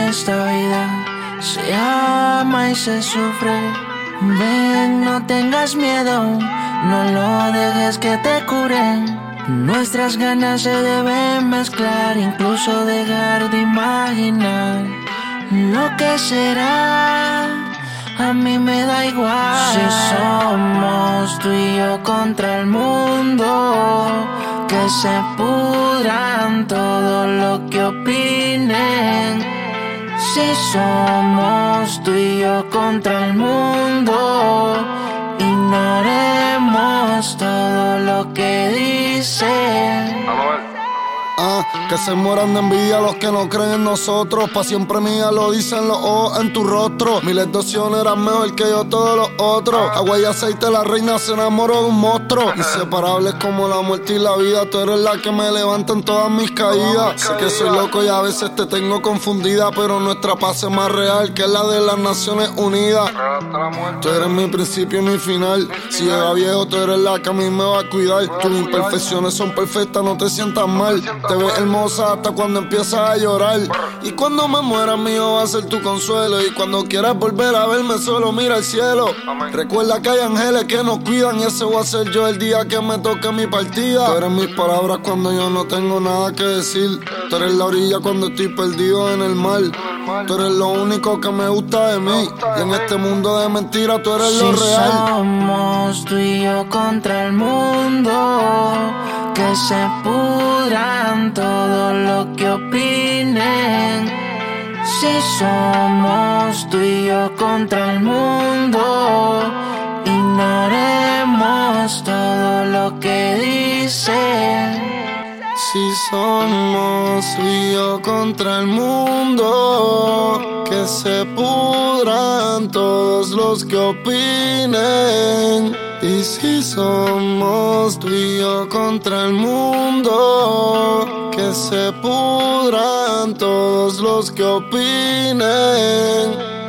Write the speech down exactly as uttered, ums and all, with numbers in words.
esta vida se ama y se sufre. Ven, no tengas miedo, no lo dejes que te curen. Nuestras ganas se deben mezclar, incluso dejar de imaginar lo que será. A mí me da igual si somos tú y yo contra el mundo. Que se pudran todo lo que opinen. Si somos tú y yo contra el mundo, ignoremos todo lo que dicen. Ah, que se mueran de envidia los que no creen en nosotros. Pa' siempre mía lo dicen los ojos en tu rostro. Miles de opciones eran mejor que yo todos los otros. Agua y aceite, la reina se enamoró de un monstruo. Inseparables como la muerte y la vida. Tú eres la que me levanta en todas mis caídas. Sé que soy loco y a veces te tengo confundida, pero nuestra paz es más real que la de las Naciones Unidas. Tú eres mi principio y mi final. Si llega viejo, tú eres la que a mí me va a cuidar. Tus imperfecciones son perfectas, no te sientas mal. Te ves hermosa hasta cuando empiezas a llorar. Y cuando me muera mío va a ser tu consuelo. Y cuando quieras volver a verme solo mira al cielo. Recuerda que hay ángeles que nos cuidan, y ese voy a ser yo el día que me toque mi partida. Tú eres mis palabras cuando yo no tengo nada que decir. Tú eres la orilla cuando estoy perdido en el mar. Tú eres lo único que me gusta de mí. Y en este mundo de mentiras tú eres lo real. Si somos tú y yo contra el mundo, que se pudran todo lo que opinen. Si somos tú y yo contra el mundo, ignoremos todo lo que dicen. Si somos tú y yo contra el mundo, que se pudran todos los que opinen. Y si somos tú y yo contra el mundo, que se pudran todos los que opinen.